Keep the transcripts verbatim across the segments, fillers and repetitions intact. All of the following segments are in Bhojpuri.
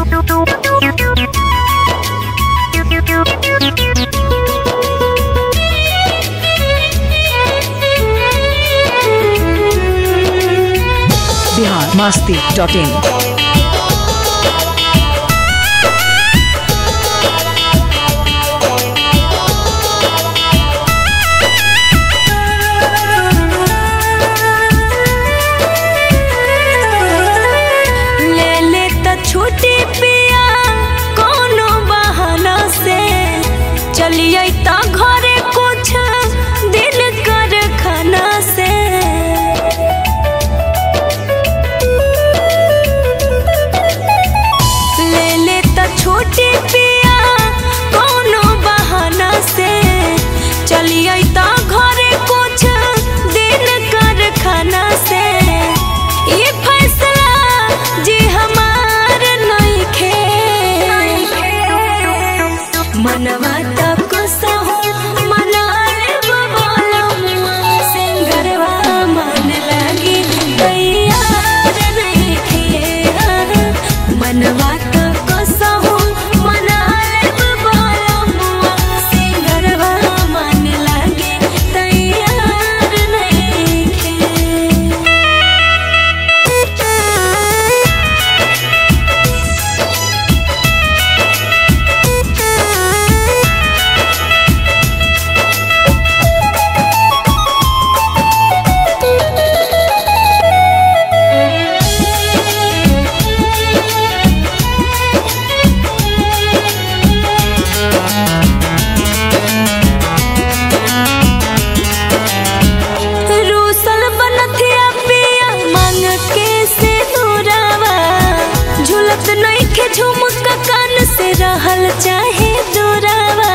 बिहार मस्ती डॉट इन। छुट्टी पिया कोनो बहाना से चलिए ता घरे कुछ दिन कर खाना से ले ले ता छुट्टी पिया कोनो बहाना से चलिए ता घरे कुछ दिन कर खाना से ये फैसला जी हमारा मनवा तक सहु मना सिंगरवा मन लगी तैयार नहीं थे। मनवा तक सहु मना सिंगरवा मन लगी तैयार नहीं थे। झुमका कान से रहल चाहे दुरावा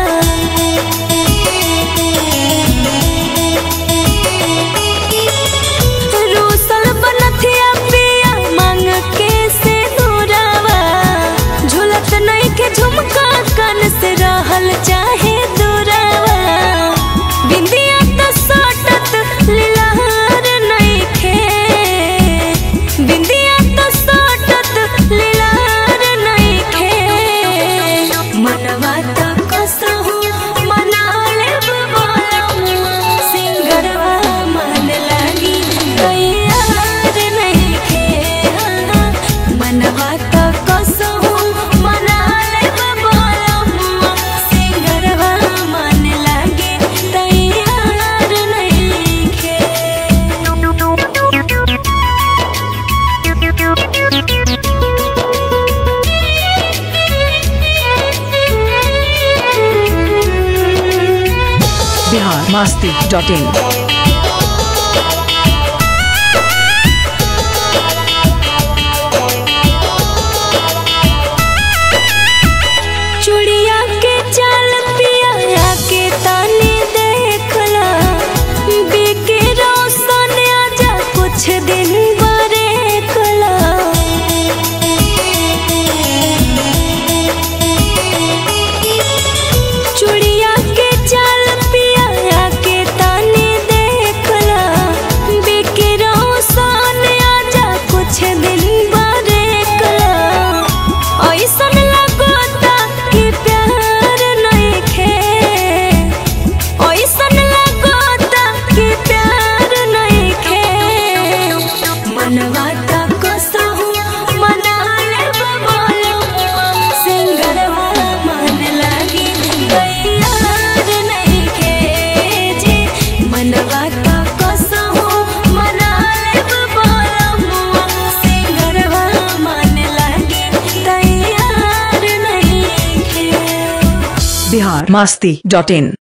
रूसल बनथिया पिया मांग के से दुरावा झुलत नहीं के झुमका कान से रहल चाहे दुरावा बिंदिया तो सटत लीलार नहीं खे बिंदिया तो सटत लीला मनवा तक सहु मना सिंगरवा मन लगी तैयार नहीं थे। मनवा तक सहु मना सिंगरवा मन लगी तैयार नहीं थे। बिहार मस्ती डॉट इन। चुड़िया के चाल पिया के तानी देखला बिके रोशन आजा कुछ दिन बरेखला चुड़िया के चाल बिहार मस्ती डॉट इन।